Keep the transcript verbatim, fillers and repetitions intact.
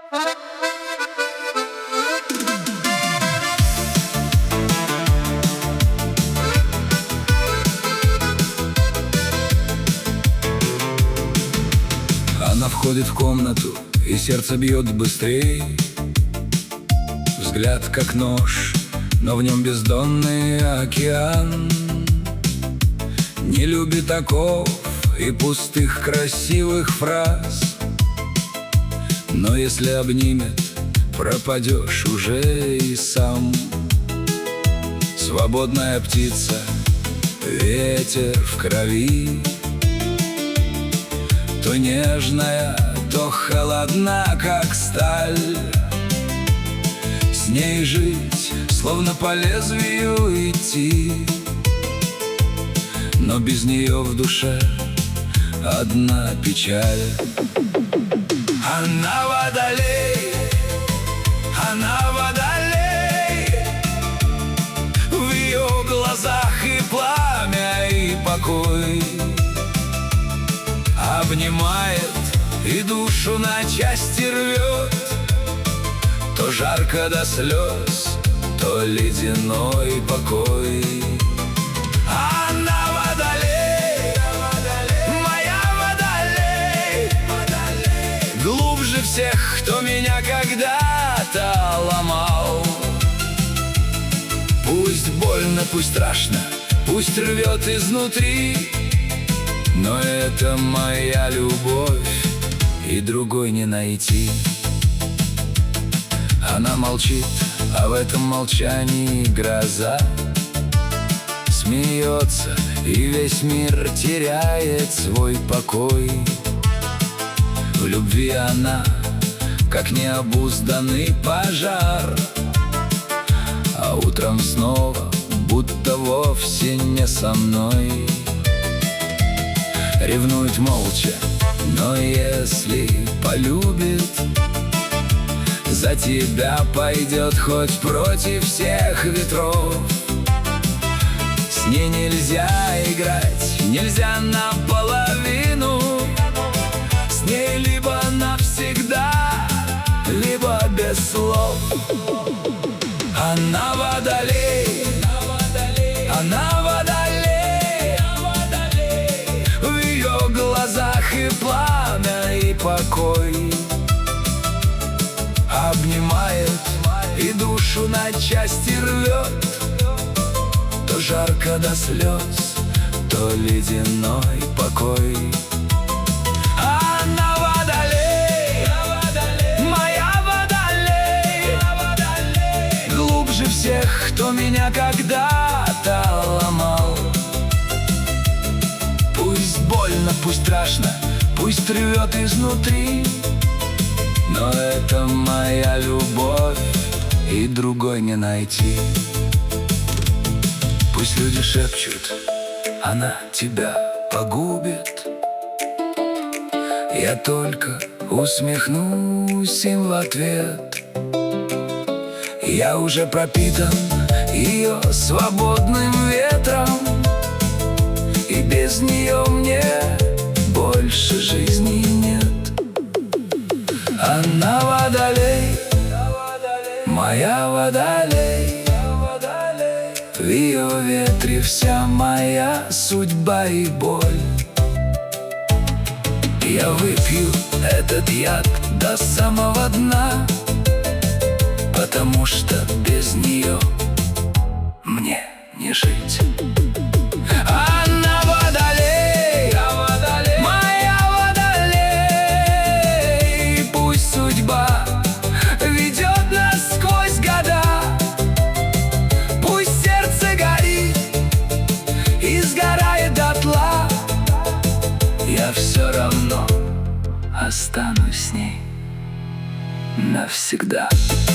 Она входит в комнату, и сердце бьет быстрей. Взгляд как нож, но в нем бездонный океан. Не любит оков и пустых красивых фраз, но если обнимет, пропадешь уже и сам. Свободная птица, ветер в крови, то нежная, то холодна, как сталь. С ней жить, словно по лезвию идти, но без нее в душе одна печаль. Она водолей, она водолей, в ее глазах и пламя, и покой. Обнимает и душу на части рвет, то жарко до слез, то ледяной покой. Она водолей, моя водолей, глубже всех, кто меня когда-то ломал. Пусть больно, пусть страшно, пусть рвет изнутри, но это моя любовь, и другой не найти. Она молчит, а в этом молчании гроза. Смеется, и весь мир теряет свой покой. В любви она, как необузданный пожар, а утром снова, будто вовсе не со мной. Ревнует молча, но если полюбит, за тебя пойдет хоть против всех ветров. С ней нельзя играть, нельзя наполовину. С ней либо навсегда, либо без слов. Она водолей, она водолей, в ее глазах и пламя, и покой. Обнимает и душу на части рвет, то жарко до слез, то ледяной покой. Она водолей, моя водолей, глубже всех, кто меня когда-то ломал. Пусть больно, пусть страшно, пусть рвет изнутри, но это моя любовь, и другой не найти. Пусть люди шепчут, она тебя погубит, я только усмехнусь им в ответ. Я уже пропитан ее свободным ветром, и без нее мне больше жизни нет. Она водолей, моя водолей, в ее ветре вся моя судьба и боль. Я выпью этот яд до самого дна, потому что без нее мне не жить. Она водолей, моя водолей, пусть судьба ведет нас сквозь года, пусть сердце горит и сгорает дотла, я все равно останусь с ней навсегда.